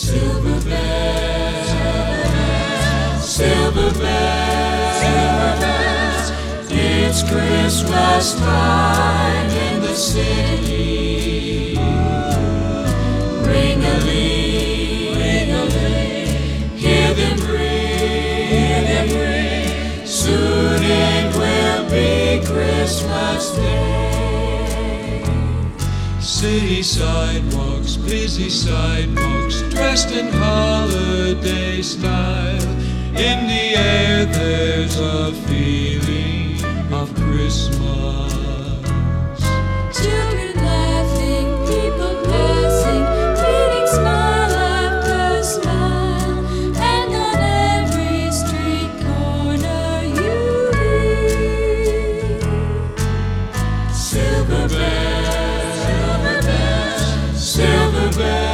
Silver bells, silver bells, it's Christmas time in the city. Ring-a-ling, ring-a-ling, hear them ring, soon it will be Christmas Day. City sidewalks, busy sidewalks, dressed in holiday style. In the air there's a feeling of Christmas. Children laughing, people passing, greeting smile after smile, and on every street corner you hear silver bells, silver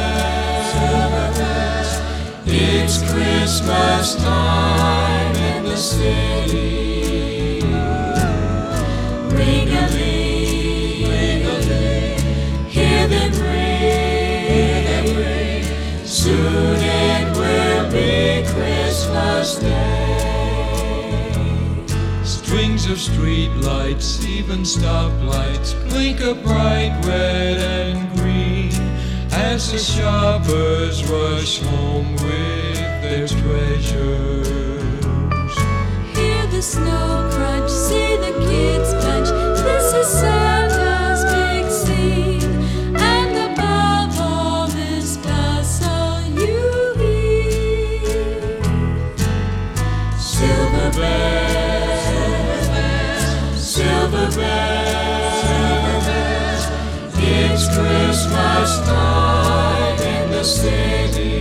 bells, it's Christmas time in the city. Ring-a-ling, ring-a-ling, hear them ring, soon it will be Christmas Day. Strings of street lights, even stoplights, blink a bright red and green as the shoppers rush home with their treasures. Hear the snow crunch, see the kids punch. This is Santa's big scene, and above all this bustle you hear silver bells, silver bells, it's Christmas time in the city.